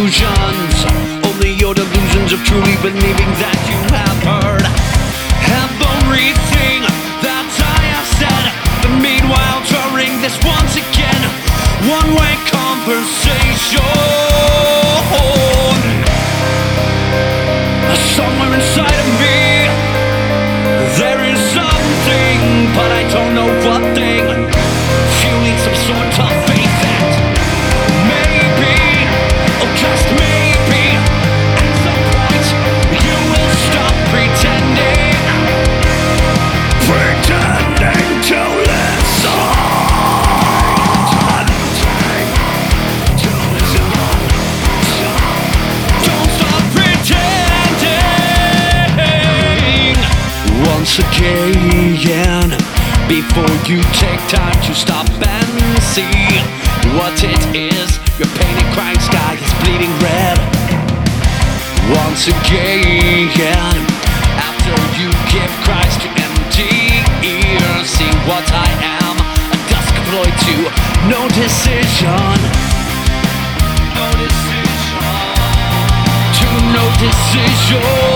illusions, only your delusions of truly believing that you have heard everything that I have said. But meanwhile, during this once again one-way conversation, somewhere inside of me there is something, but I don't know what thing, fueling some sort of faith that maybe, oh just maybe, at some point you will stop pretending to listen. Don't stop pretending once again, before you take time to stop and see what it is. Your painted crying sky is bleeding red. Once again, after you give Christ your empty ears, see what I am, a dusk employed to no decision. No decision. To no decision.